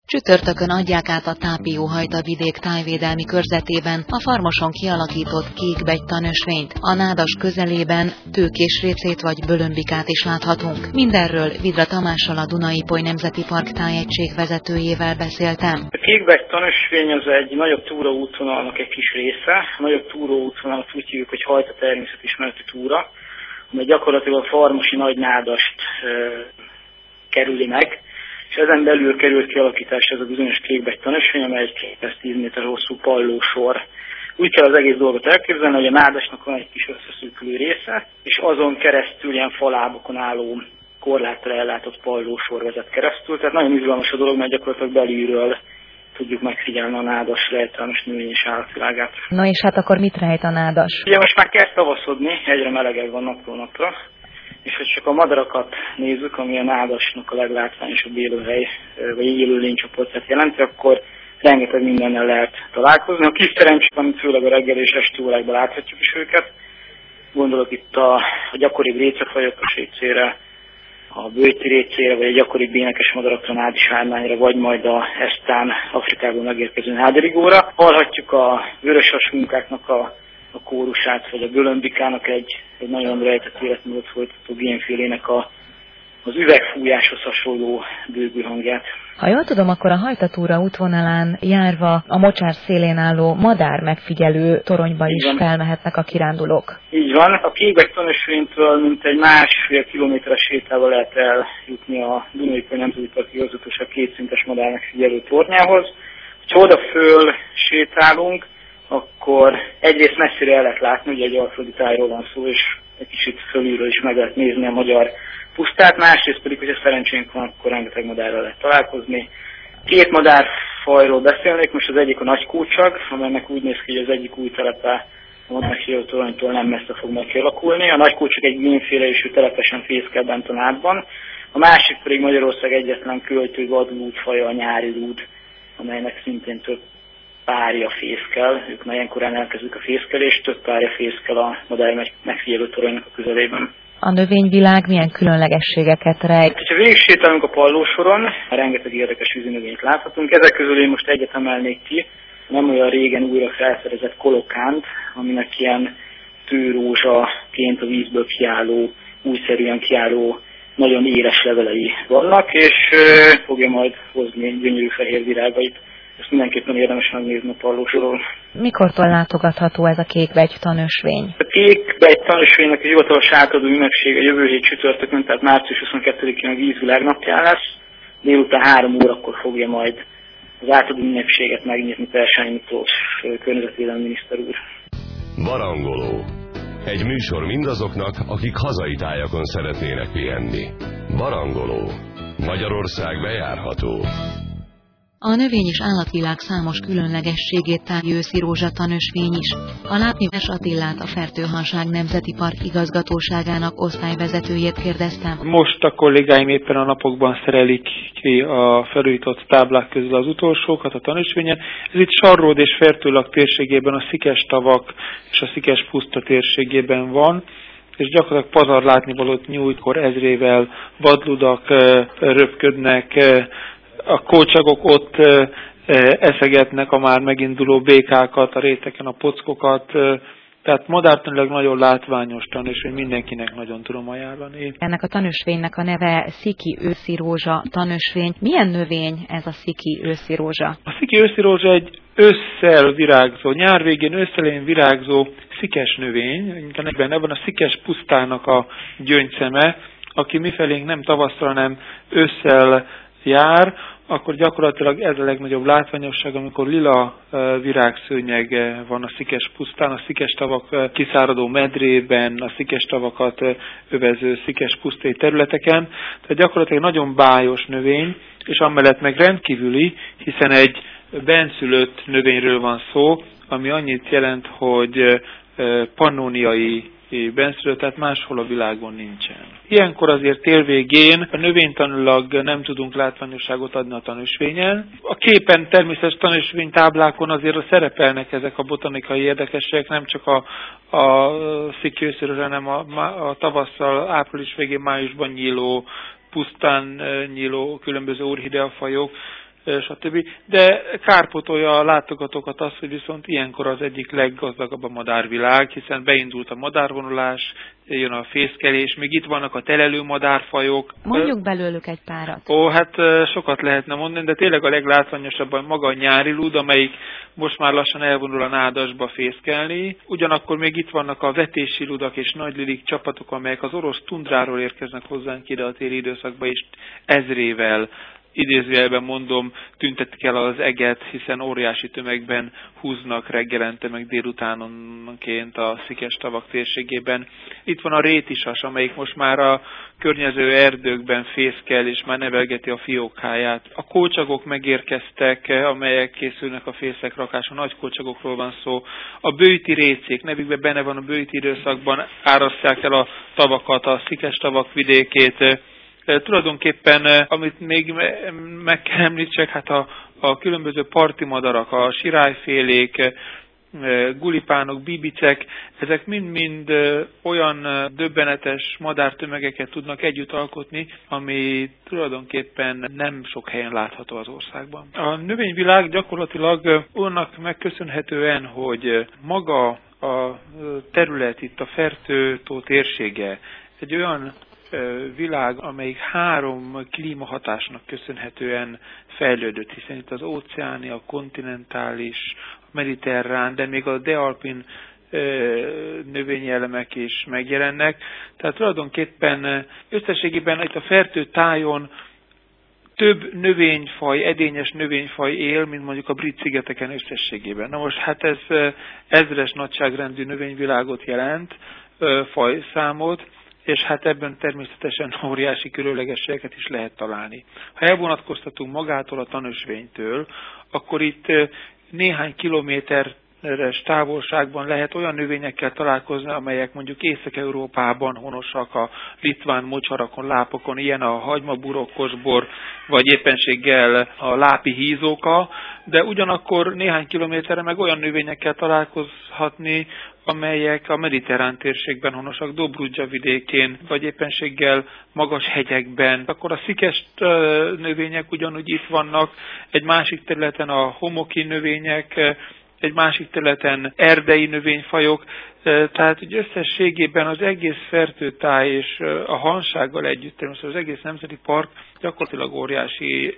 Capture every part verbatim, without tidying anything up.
Csütörtökön adják át a Tápióhajta vidék tájvédelmi körzetében a Farmoson kialakított kékbegy tanösvényt. A nádas közelében tőkésrécét vagy bölömbikát is láthatunk. Mindenről Vidra Tamással, a Duna-Ipoly Nemzeti Park tájegység vezetőjével beszéltem. A kékbegy tanösvény az egy nagyobb túraútvonalnak egy kis része. A nagyobb túraútvonalat úgy hívjuk, hogy Hajta természetismereti túra, amely gyakorlatilag a farmosi nagynádast e, kerüli meg. És ezen belül került kialakításra ez a bizonyos kékbegy tanösvény, amely egy kétszáz méter hosszú pallósor. Úgy kell az egész dolgot elképzelni, hogy a nádasnak van egy kis összeszűkülő része, és azon keresztül ilyen falábokon álló korláttal ellátott pallósor vezet keresztül. Tehát nagyon izgalmas a dolog, mert gyakorlatilag belülről tudjuk megfigyelni a nádas lejtelenes növény és állatvilágát. Na és hát akkor mit rejt a nádas? Ugye most már kezd tavaszodni, egyre melegebb van napról napra. És hogy csak a madarakat nézzük, ami a nádasnak a leglátványosabb élőhely, vagy élőlénycsoportját jelenti, akkor rengeteg mindennel lehet találkozni. A kis szerencsét, amit főleg a reggel és esti órákban láthatjuk is őket. Gondolok itt a, a gyakoribb récefajok, a sécére, a bőti récére, vagy a gyakoribb bénekes madarakra, nádisármányra, vagy majd a esztán Afrikából megérkező nádirigóra. Hallhatjuk a vöröshasmunkáknak a a kórusát, vagy a bölömbikának egy, egy nagyon rejtett életmódot folytató génfélének a, az üvegfújáshoz hasonló bőgő hangját. Ha jól tudom, akkor a Hajtatúra útvonalán járva a mocsár szélén álló madár megfigyelő toronyba is felmehetnek a kirándulók. Így van. A kékbegy tanösvénytől mintegy másfél kilométeres sétával lehet eljutni a Duna-Ipoly Nemzeti Park igazgatóság kétszintes madár megfigyelő tornyához. Ha oda föl sétálunk, akkor egyrészt messzire el lehet látni, hogy egy alföldi tájról van szó, és egy kicsit fölülről is meg lehet nézni a magyar pusztát, másrészt pedig, hogyha szerencsénk van, akkor rengeteg madárral lehet találkozni. Két madárfajról beszélnék, most az egyik a nagykócsag, amelynek úgy néz ki, hogy az egyik új telepe a megfigyelő toronytól nem messze fog megkialakulni. A nagykócsag egy génféle, és ő telepesen fészkel bent a nádban. A másik pedig Magyarország egyetlen költő vadlúdfaja, a nyári lúd, amelynek szintén több párja fészkel, ők már ilyenkorán elkezdik a fészkelést, több párja fészkel a madár megfigyelő toronynak a közelében. A növényvilág milyen különlegességeket rejt? Ha végigsétálunk a pallósoron, rengeteg érdekes vízinövényt láthatunk. Ezek közül én most egyet emelnék ki, nem olyan régen újra felfedezett kolokánt, aminek ilyen tőrózsaként a vízből kiálló, újszerűen kiálló, nagyon éles levelei vannak, és fogja majd hozni gyönyörű fehér virágait. Ezt mindenképpen érdemes megnézni a pallósoron. Mikortól látogatható ez a kékbegy tanösvény? A kékbegy tanösvénynek egy hivatalos átadó ünnepsége jövő hét csütörtökön, tehát március huszonkettedikén a vízvilág napján lesz. Délután három órakor fogja majd az átadó ünnepséget megnyitni Persányi Miklós környezetvédelmi miniszter úr. Barangoló. Egy műsor mindazoknak, akik hazai tájakon szeretnének pihenni. Barangoló. Magyarország bejárható. A növény- és állatvilág számos különlegességét tárja őszi rózsa tanösvény is. A látni Ves Attillát, a Fertőhanság Nemzeti Park igazgatóságának osztályvezetőjét kérdeztem. Most a kollégáim éppen a napokban szerelik ki a felújított táblák közül az utolsókat a tanösvényen. Ez itt Sarród és Fertőlag térségében, a Szikes-tavak és a Szikes-puszta térségében van, és gyakorlatilag pazar látnivalót nyújt, kor ezrével vadludak röpködnek, a kócsagok ott eszegetnek a már meginduló békákat, a réteken a pockokat, tehát moderntanilag nagyon látványos tanösvény, mindenkinek nagyon tudom ajánlani. Ennek a tanösvénynek a neve Sziki őszi rózsa tanösvény. Milyen növény ez a Sziki őszi rózsa? A Sziki őszi rózsa egy ősszel virágzó, nyár végén ősszelén virágzó szikes növény. Ebben a Szikes pusztának a gyöngyszeme, aki mifelénk nem tavasszal, hanem ősszel jár, akkor gyakorlatilag ez a legnagyobb látványosság, amikor lila virágszőnyeg van a Szikes pusztán, a szikes tavak kiszáradó medrében, a szikes tavakat övező szikes pusztai területeken. Tehát gyakorlatilag nagyon bájos növény, és amellett meg rendkívüli, hiszen egy benszülött növényről van szó, ami annyit jelent, hogy pannóniai benszülött, tehát máshol a világon nincsen. Ilyenkor azért tél végén a növénytanilag nem tudunk látványosságot adni a tanösvényen. A képen természetes tanösvénytáblákon azért szerepelnek ezek a botanikai érdekességek, nem csak a, a Sziki őszi rózsa, hanem a, a tavasszal, április végén, májusban nyíló, pusztán nyíló különböző orchideafajok, stb. De kárpotolja a látogatókat az, hogy viszont ilyenkor az egyik leggazdagabb a madárvilág, hiszen beindult a madárvonulás, jön a fészkelés, még itt vannak a telelő madárfajok. Mondjuk belőlük egy párat. Ó, hát sokat lehetne mondani, de tényleg a leglátványosabban maga a nyári lúd, amelyik most már lassan elvonul a nádasba fészkelni. Ugyanakkor még itt vannak a vetési ludak és nagylilik csapatok, amelyek az orosz tundráról érkeznek hozzánk ide a téli időszakba, és ezrével, idézőjelben mondom, tüntetik el az eget, hiszen óriási tömegben húznak reggelente, meg délutánonként a Szikes-tavak térségében. Itt van a rétisas, amelyik most már a környező erdőkben fészkel, és már nevelgeti a fiókáját. A kócsagok megérkeztek, amelyek készülnek a fészek rakása, nagy kócsagokról van szó. A bőjti récék, nevükben benne van a bőjti időszakban, árasztják el a tavakat, a Szikes-tavak vidékét. Tulajdonképpen, amit még meg kell említsek, hát a, a különböző parti madarak, a sirályfélék, gulipánok, bibicek, ezek mind-mind olyan döbbenetes madártömegeket tudnak együtt alkotni, ami tulajdonképpen nem sok helyen látható az országban. A növényvilág gyakorlatilag annak megköszönhetően, hogy maga a terület, itt a Fertő-tó térsége egy olyan világ, amelyik három klímahatásnak köszönhetően fejlődött, hiszen itt az óceáni, a kontinentális, a mediterrán, de még a dealpin növényi elemek is megjelennek. Tehát tulajdonképpen összességében itt a Fertő tájon több növényfaj, edényes növényfaj él, mint mondjuk a Brit-szigeteken összességében. Na most hát ez ezres nagyságrendű növényvilágot jelent, fajszámot, és hát ebben természetesen óriási különlegességeket is lehet találni. Ha elvonatkoztatunk magától a tanösvénytől, akkor itt néhány kilométeres távolságban lehet olyan növényekkel találkozni, amelyek mondjuk Észak-Európában honosak, a litván mocsarakon, lápokon, ilyen a hagymaburokkosbor, vagy éppenséggel a lápi hízóka, de ugyanakkor néhány kilométerre meg olyan növényekkel találkozhatni, amelyek a mediterrán térségben honosak, Dobrudzsa vidékén, vagy éppenséggel magas hegyekben. Akkor a szikes növények ugyanúgy itt vannak, egy másik területen a homoki növények, egy másik területen erdei növényfajok, tehát hogy összességében az egész Fertőtáj és a Hansággal együtt, természetesen az egész nemzeti park gyakorlatilag óriási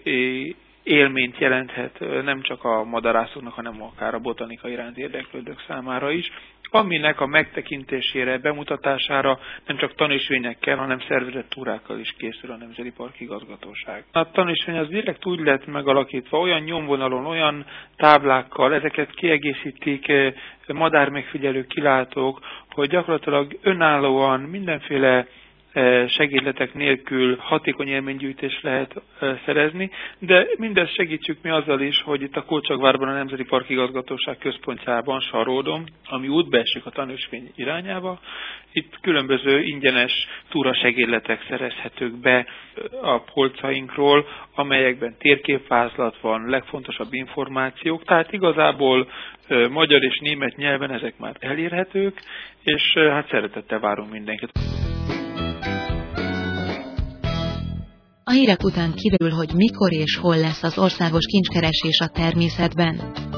élményt jelenthet nem csak a madarászoknak, hanem akár a botanika iránt érdeklődők számára is, aminek a megtekintésére, bemutatására nem csak tanúsvényekkel, hanem szervezett túrákkal is készül a Nemzeti Park Igazgatóság. A tanúsvény az direkt úgy lett megalakítva, olyan nyomvonalon, olyan táblákkal, ezeket kiegészítik madármegfigyelő kilátók, hogy gyakorlatilag önállóan mindenféle segédletek nélkül hatékony élménygyűjtést lehet szerezni, de mindezt segítsük mi azzal is, hogy itt a Kócsagvárban a Nemzeti Park Igazgatóság központjában, Saródon, ami útba esik a tanúsvény irányába, itt különböző ingyenes túrasegédletek szerezhetők be a polcainkról, amelyekben térképvázlat van, legfontosabb információk, tehát igazából magyar és német nyelven ezek már elérhetők, és hát szeretettel várunk mindenkit. A hírek után kiderül, hogy mikor és hol lesz az országos kincskeresés a természetben.